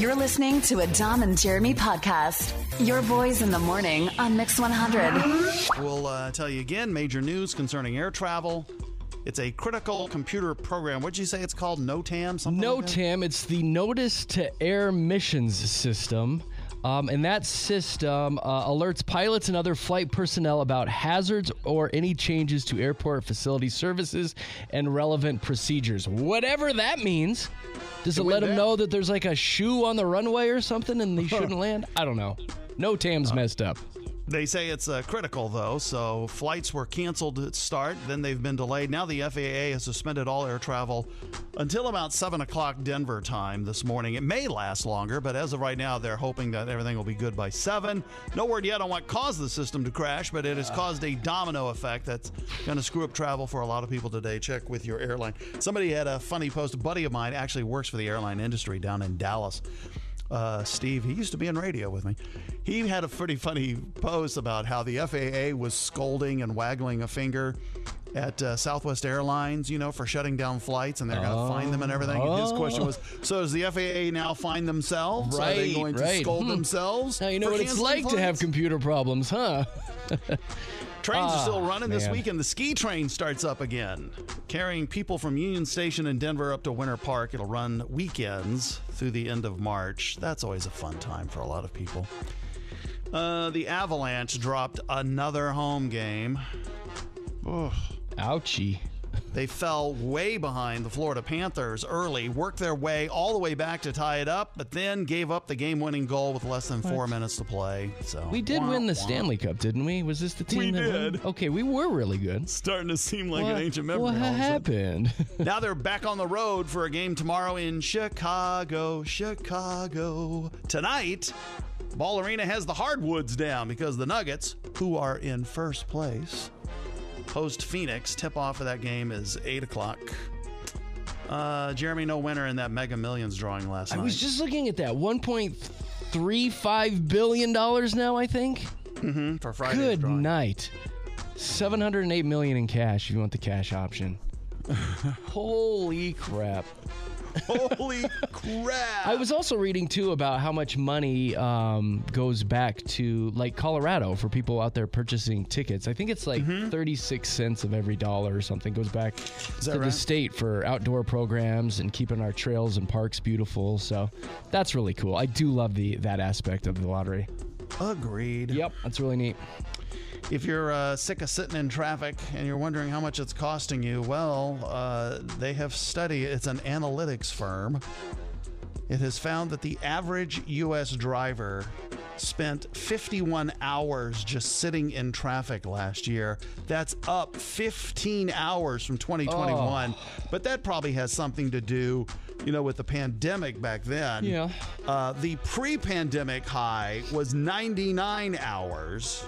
You're listening to a Dom and Jeremy podcast. Your boys in the morning on Mix 100. We'll tell you again, major news concerning air travel. It's a critical computer program. What'd you say it's called? NOTAM? NOTAM. It's the Notice to Air Missions System. And that system alerts pilots and other flight personnel about hazards or any changes to airport facility services and relevant procedures. Whatever that means. Does it let them know that there's like a shoe on the runway or something and they shouldn't land? I don't know. NOTAM's messed up. They say it's critical, though, so flights were canceled at start, then they've been delayed. Now the FAA has suspended all air travel until about 7 o'clock Denver time this morning. It may last longer, but as of right now, they're hoping that everything will be good by 7. No word yet on what caused the system to crash, but it has caused a domino effect that's going to screw up travel for a lot of people today. Check with your airline. Somebody had a funny post. A buddy of mine actually works for the airline industry down in Dallas. Steve, he used to be in radio with me. He had a pretty funny post about how the FAA was scolding and waggling a finger at Southwest Airlines, for shutting down flights, and they're going to fine them and everything. And his question was, so does the FAA now fine themselves? Right, Are they going to scold themselves? Now you know what it's like to have computer problems, huh? Trains are still running this weekend. The ski train starts up again, carrying people from Union Station in Denver up to Winter Park. It'll run weekends through the end of March. That's always a fun time for a lot of people. The Avalanche dropped another home game. Ugh. Ouchie. They fell way behind the Florida Panthers early, worked their way all the way back to tie it up, but then gave up the game-winning goal with less than 4 minutes to play. So we did win the Stanley Cup, didn't we? Was this the team that did. won? Okay, we were really good. Starting to seem like an ancient memory. What happened? Now they're back on the road for a game tomorrow in Chicago. Tonight, Ball Arena has the hardwoods down because the Nuggets, who are in first place, host Phoenix. Tip-off for that game is 8 o'clock. Jeremy, no winner in that Mega Millions drawing last night. I was just looking at that. $1.35 billion now, I think. Mm-hmm, for Friday's Good drawing. Night. $708 million in cash if you want the cash option. Holy crap. Holy crap. I was also reading, too, about how much money goes back to, like, Colorado for people out there purchasing tickets. I think it's like 36 cents of every dollar or something goes back to the state for outdoor programs and keeping our trails and parks beautiful. So that's really cool. I do love that aspect of the lottery. Agreed. Yep, that's really neat. If you're sick of sitting in traffic and you're wondering how much it's costing you, well, they have studied. It's an analytics firm. It has found that the average U.S. driver spent 51 hours just sitting in traffic last year. That's up 15 hours from 2021. But that probably has something to do, with the pandemic back then. Yeah. The pre-pandemic high was 99 hours.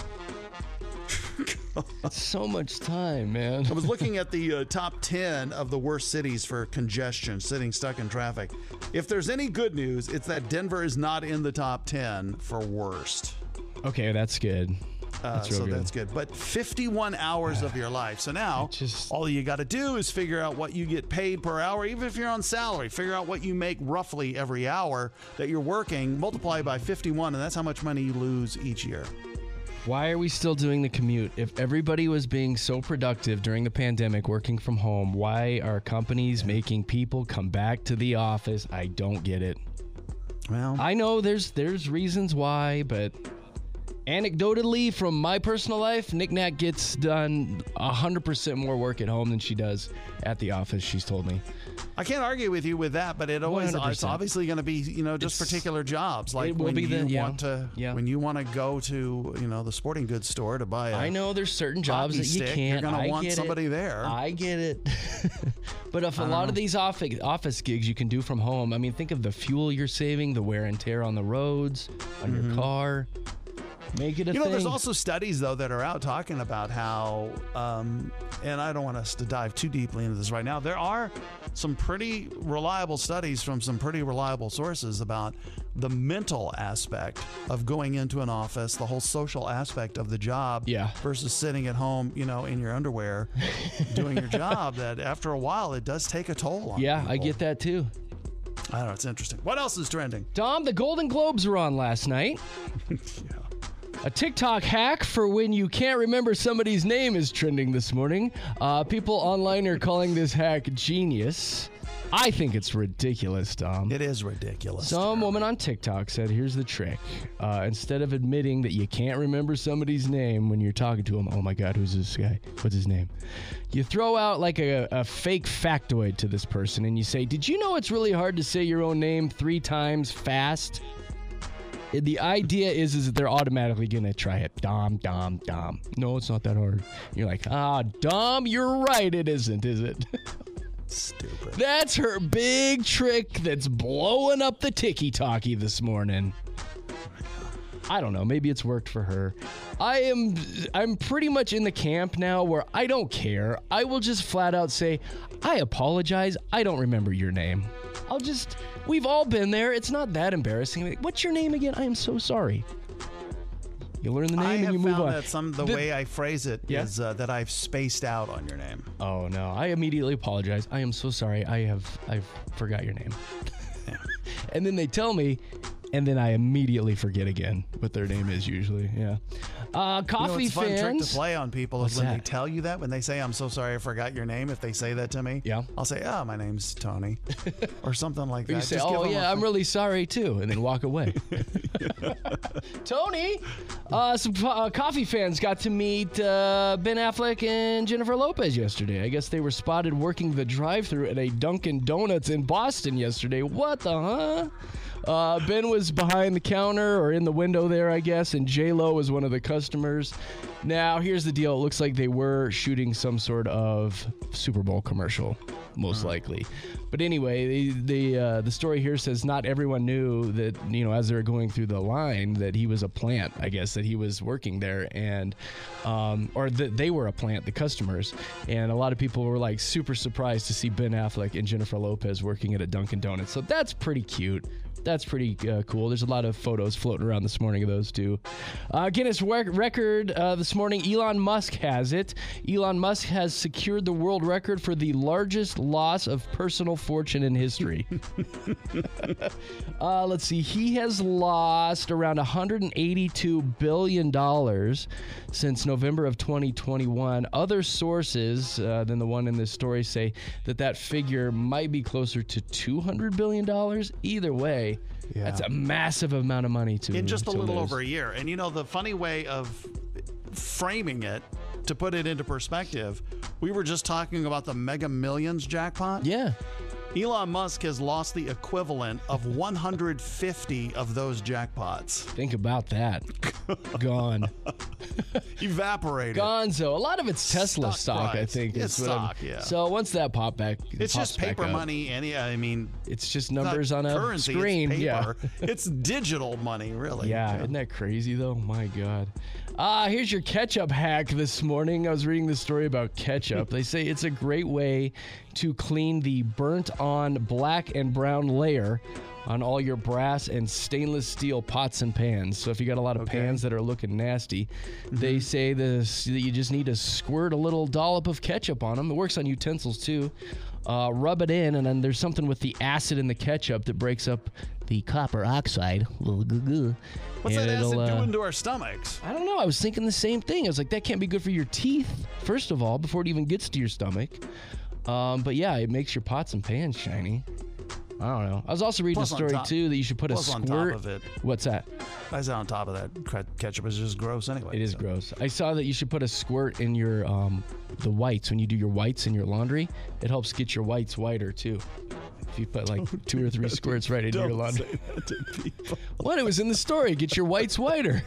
So much time, man. I was looking at the top 10 of the worst cities for congestion, sitting stuck in traffic. If there's any good news, it's that Denver is not in the top 10 for worst. Okay, that's good. That's real good. That's good. But 51 hours of your life. So now, all you got to do is figure out what you get paid per hour, even if you're on salary. Figure out what you make roughly every hour that you're working, multiply by 51, and that's how much money you lose each year. Why are we still doing the commute? If everybody was being so productive during the pandemic, working from home, why are companies making people come back to the office? I don't get it. Well, I know there's reasons why, but anecdotally from my personal life, Nick Nat gets done 100% more work at home than she does at the office, she's told me. I can't argue with you with that, but it's 100%. obviously going to be, just particular jobs. Like when you want to go to, the sporting goods store to buy I know there's certain jobs that you can't. You're going to want somebody there. I get it. But if a lot of these office gigs you can do from home, I mean, think of the fuel you're saving, the wear and tear on the roads, on your car. Make it a thing. There's also studies, though, that are out talking about how, and I don't want us to dive too deeply into this right now, there are some pretty reliable studies from some pretty reliable sources about the mental aspect of going into an office, the whole social aspect of the job versus sitting at home, in your underwear doing your job, that after a while it does take a toll on people. I get that too. I don't know. It's interesting. What else is trending? Dom, the Golden Globes were on last night. A TikTok hack for when you can't remember somebody's name is trending this morning. People online are calling this hack genius. I think it's ridiculous, Dom. It is ridiculous. Some woman on TikTok said, here's the trick. Instead of admitting that you can't remember somebody's name when you're talking to them, oh my God, who's this guy? What's his name? You throw out like a fake factoid to this person and you say, did you know it's really hard to say your own name 3 times fast? The idea is that they're automatically going to try it. Dom, Dom, Dom. No, it's not that hard. You're like, Dom, you're right. It isn't, is it? Stupid. That's her big trick that's blowing up the tiki-talkie this morning. I don't know. Maybe it's worked for her. I'm pretty much in the camp now where I don't care. I will just flat out say, I apologize. I don't remember your name. We've all been there. It's not that embarrassing. Like, what's your name again? I am so sorry. You learn the name and you move on. I have found that the way I phrase it is that I've spaced out on your name. Oh, no. I immediately apologize. I am so sorry. I've forgot your name. Yeah. And then they tell me, and then I immediately forget again what their name is usually. Yeah. Coffee it's a fun fans. trick to play on people is when that? they tell you that, when they say, I'm so sorry I forgot your name, if they say that to me, I'll say, my name's Tony. Or something like that. You say, I'm really sorry too, and then walk away. Tony, some coffee fans got to meet Ben Affleck and Jennifer Lopez yesterday. I guess they were spotted working the drive-thru at a Dunkin' Donuts in Boston yesterday. What the Ben was behind the counter or in the window there, I guess, and J-Lo was one of the customers. Now, here's the deal. It looks like they were shooting some sort of Super Bowl commercial, most likely. But anyway, the story here says not everyone knew that, as they were going through the line, that he was a plant, I guess, that he was working there, and or that they were a plant, the customers. And a lot of people were like super surprised to see Ben Affleck and Jennifer Lopez working at a Dunkin' Donuts. So that's pretty cute. That's pretty cool. There's a lot of photos floating around this morning of those two. Guinness record this morning. Elon Musk has it. Elon Musk has secured the world record for the largest loss of personal fortune in history. Let's see. He has lost around $182 billion since November of 2021. Other sources than the one in this story say that figure might be closer to $200 billion. Either way, that's a massive amount of money to in just a little lose. over a year. And the funny way of framing it, to put it into perspective, we were just talking about the Mega Millions jackpot. Yeah. Elon Musk has lost the equivalent of 150 of those jackpots. Think about that. Gone. Evaporated. Gonzo. A lot of it's Tesla stock, I think. It's stock, yeah. So once that popped back, it's just paper money, and it's just numbers on a currency, screen. It's paper. It's digital money, really. Yeah, isn't that crazy though? My God. Here's your ketchup hack this morning. I was reading this story about ketchup. They say it's a great way to clean the burnt-on black and brown layer on all your brass and stainless steel pots and pans. So if you got a lot of pans that are looking nasty, they say that you just need to squirt a little dollop of ketchup on them. It works on utensils too. Rub it in, and then there's something with the acid in the ketchup that breaks up the copper oxide. What's that acid doing to our stomachs? I don't know. I was thinking the same thing. I was like, that can't be good for your teeth, first of all, before it even gets to your stomach. But yeah, it makes your pots and pans shiny. I don't know. I was also reading a story, too, that you should put a squirt. On top of it. What's that? I said on top of that, ketchup is just gross anyway. It is gross. I saw that you should put a squirt in your the whites. When you do your whites in your laundry, it helps get your whites whiter, too. If you put like 2 or 3 squirts right into your laundry. Say that to people. What? It was in the story. Get your whites whiter.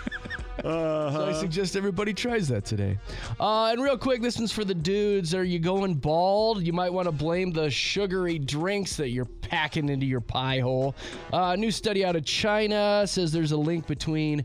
So I suggest everybody tries that today. And real quick, this one's for the dudes. Are you going bald? You might want to blame the sugary drinks that you're packing into your pie hole. A new study out of China says there's a link between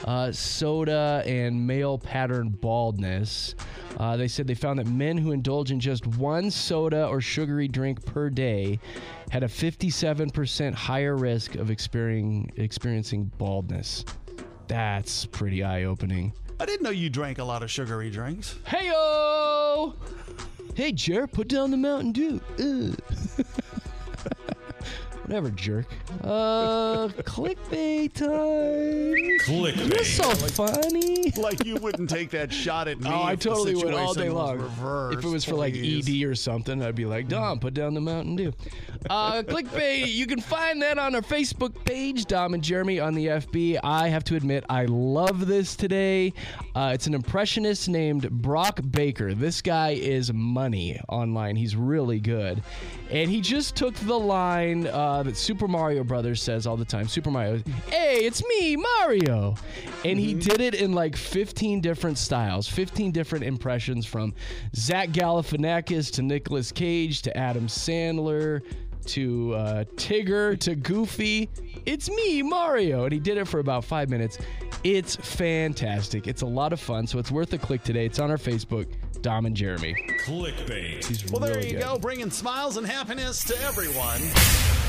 soda and male pattern baldness. They said they found that men who indulge in just one soda or sugary drink per day had a 57% higher risk of experiencing baldness. That's pretty eye-opening. I didn't know you drank a lot of sugary drinks. Hey-o! Hey, Jer, put down the Mountain Dew. Whatever, jerk. Clickbait time. Clickbait. You're so funny. Like you wouldn't take that shot at me. Oh, I if the totally would all situation day was long. reversed, If it was for like please. ED or something, I'd be like, Dom, put down the Mountain Dew. Clickbait, you can find that on our Facebook page, Dom and Jeremy on the FB. I have to admit, I love this today. It's an impressionist named Brock Baker. This guy is money online. He's really good. And he just took the line that Super Mario Brothers says all the time. Super Mario, hey, it's me, Mario. And he did it in like 15 different styles, 15 different impressions, from Zach Galifianakis to Nicolas Cage to Adam Sandler to Tigger to Goofy. It's me, Mario. And he did it for about 5 minutes. It's fantastic. It's a lot of fun, so it's worth a click today. It's on our Facebook, Dom and Jeremy. Clickbait. He's Well, there really you good. go, bringing smiles and happiness to everyone.